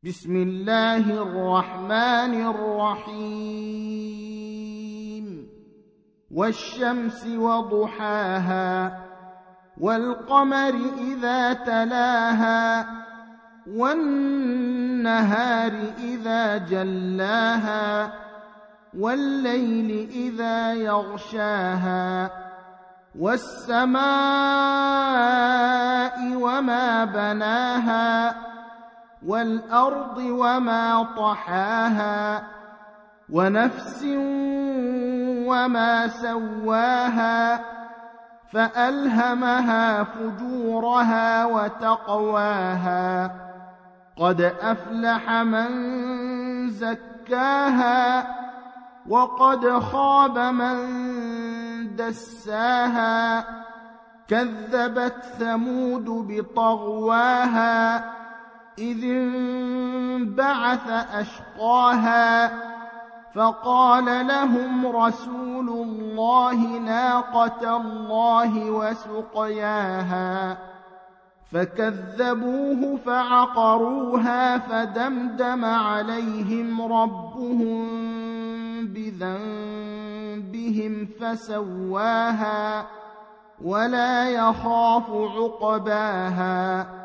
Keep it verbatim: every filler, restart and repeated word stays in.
بسم الله الرحمن الرحيم والشمس وضحاها والقمر إذا تلاها والنهار إذا جلاها والليل إذا يغشاها والسماء وما بناها والأرض وما طحاها ونفس وما سواها فألهمها فجورها وتقواها قد أفلح من زكاها وقد خاب من دساها كذبت ثمود بطغواها إذ انبعث أشقاها فقال لهم رسول الله ناقة الله وسقياها فكذبوه فعقروها فدمدم عليهم ربهم بذنبهم فسواها ولا يخاف عقباها